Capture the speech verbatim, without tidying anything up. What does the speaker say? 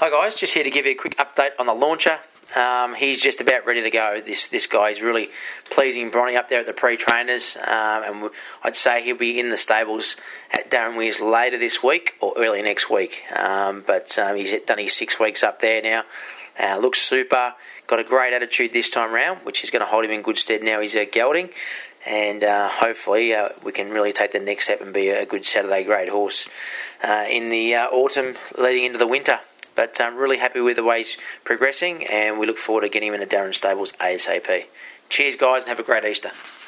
Hi guys, just here to give you a quick update on the launcher. Um, he's just about ready to go. This this guy is really pleasing Bronny up there at the pre-trainers, um, and I'd say he'll be in the stables at Darren Weirs later this week or early next week. Um, but um, he's done his six weeks up there now. Uh, looks super. Got a great attitude this time round, which is going to hold him in good stead now he's uh, gelding. And uh, hopefully uh, we can really take the next step and be a good Saturday grade horse uh, in the uh, autumn leading into the winter. But I'm really happy with the way he's progressing, and we look forward to getting him in the Darren stables ASAP. Cheers, guys, and have a great Easter.